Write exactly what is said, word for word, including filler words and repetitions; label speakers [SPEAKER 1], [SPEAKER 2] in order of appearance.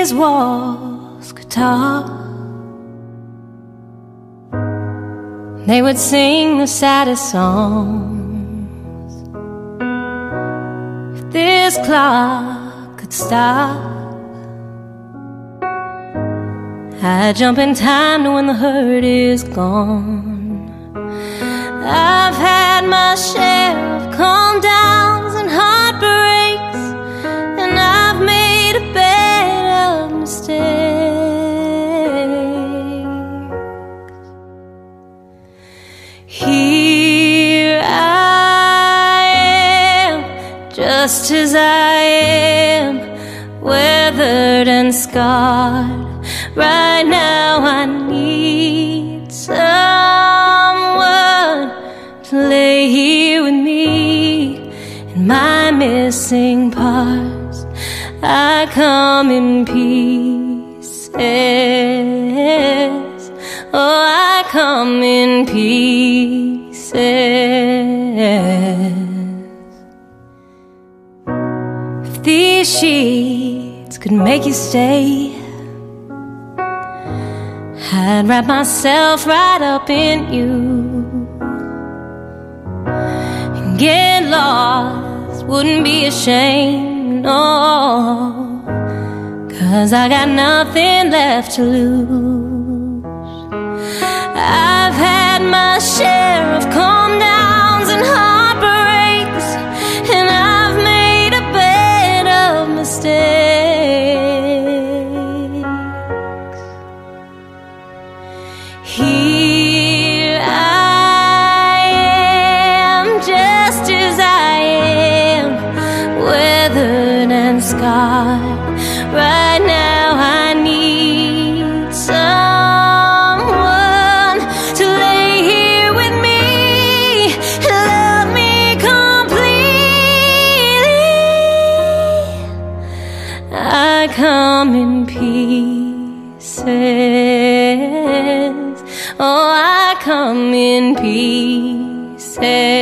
[SPEAKER 1] these walls could talk, they would sing the saddest songs. If this clock could stop, I'd jump in time to when the hurt is gone. I've had my share of calm downs and heartbreaks, and I've made a bed of mistakes. Here I am, just as I am, weathered and scarred. Right now I need someone to lay here with me in my missing parts. I come in pieces. Oh, I come in pieces. If these sheets could make you stay, I'd wrap myself right up in you. And get lost wouldn't be a shame, no, 'cause I got nothing left to lose. I've had my share of calm downs and heartbreaks, and I've made a bed of mistakes. Here I am, just as I am, weathered and scarred. Right now I need someone to lay here with me and love me completely. I come in pieces. Oh, I come in pieces.